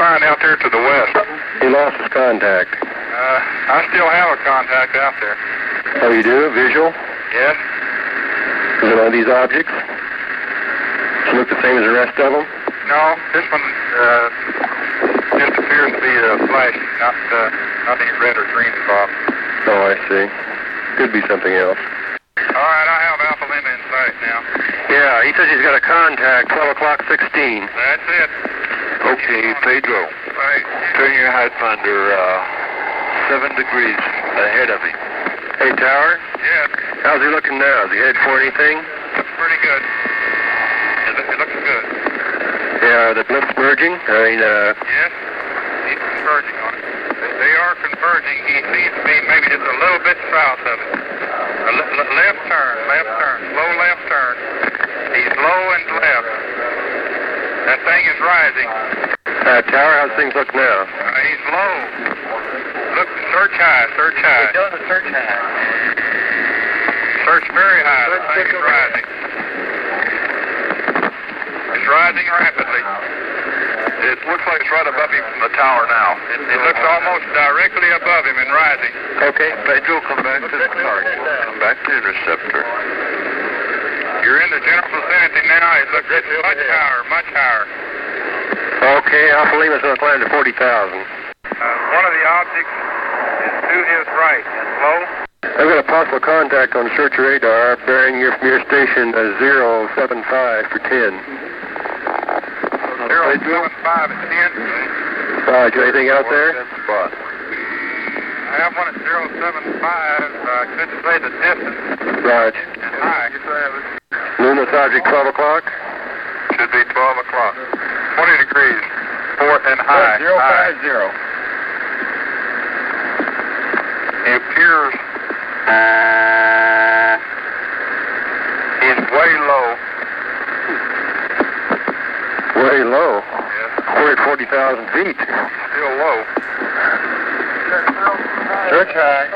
find out there to the west? He lost his contact. I still have a contact out there. Oh, you do? Visual? Yes. Is it one of these objects? Does it look the same as the rest of them? No, this one just appears to be a flash, not any red or green involved. Oh, I see. Could be something else. All right, I have Alpha Lima in sight now. Yeah, he says he's got a contact, 12 o'clock 16. That's it. Okay, Pedro. Right. Turn your height finder 7 degrees ahead of him. Hey, Tower? Yes. How's he looking now? Is he headed for anything? Looks pretty good. It looks good. Yeah, are the blips merging? Yes. He's converging on it. They are converging. He seems to be maybe just a little bit south of it. Left turn, slow left turn. He's low and left. That thing is rising. Tower, how's things look now? He's low. Look, search high. He does a search high. Search very high. The thing is rising. It's rising rapidly. It looks like it's right above him from the tower now. It looks almost directly above him and rising. Okay. Pedro, come back to the target. Come back to interceptor. You're in the general vicinity now. It looks much higher. Okay, Alpha Lima's going to climb to 40,000. One of the objects is to his right. It's low. I've got a possible contact on search radar bearing from your station 075 for 10. 075 at 10. Roger, anything out there? I have one at 075. I couldn't say the distance. Roger. And high. Luminous object, 12 o'clock? Should be 12 o'clock. 20 degrees. Port and high. 050. He appears he's way low. Way low? Yes. We're at 40,000 feet. Still low. Search high.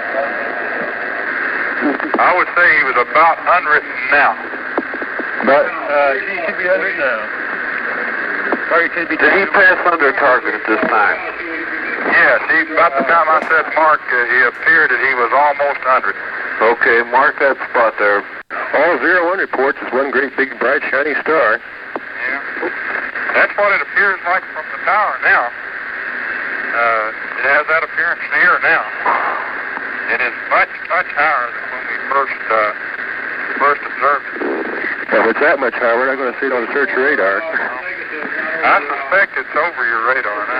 I would say he was about 100 now. But he should be 100 now. Or he could be. Did he pass under target at this time? Yes, about the time I said mark, he appeared that he was almost 100. Okay, mark that spot there. All 01 reports is one great big bright shining star. Yeah. That's what it appears like from the tower now. It has that appearance here now. It is much higher than when we first observed it. If it's that much higher, we're not going to see it on the search radar. I suspect it's over your radar